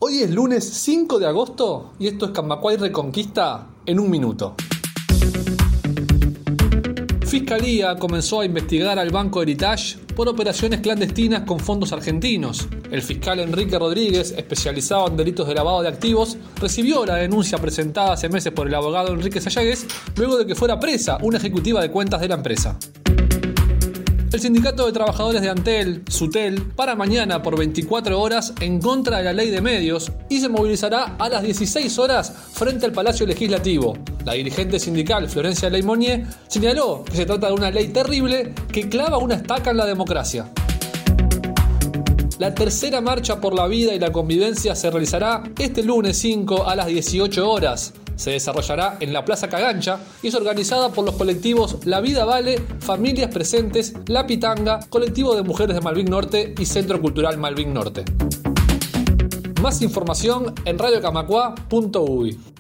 Hoy es lunes 5 de agosto y esto es Camacuay Reconquista en un minuto. Fiscalía comenzó a investigar al Banco Heritage por operaciones clandestinas con fondos argentinos. El fiscal Enrique Rodríguez, especializado en delitos de lavado de activos, recibió la denuncia presentada hace meses por el abogado Enrique Sayagues luego de que fuera presa una ejecutiva de cuentas de la empresa. El Sindicato de Trabajadores de Antel, SUTEL, para mañana por 24 horas en contra de la ley de medios y se movilizará a las 16 horas frente al Palacio Legislativo. La dirigente sindical Florencia Leymonier señaló que se trata de una ley terrible que clava una estaca en la democracia. La tercera marcha por la vida y la convivencia se realizará este lunes 5 a las 18 horas. Se desarrollará en la Plaza Cagancha y es organizada por los colectivos La Vida Vale, Familias Presentes, La Pitanga, Colectivo de Mujeres de Malvin Norte y Centro Cultural Malvin Norte. Más información en radiocamacua.uy.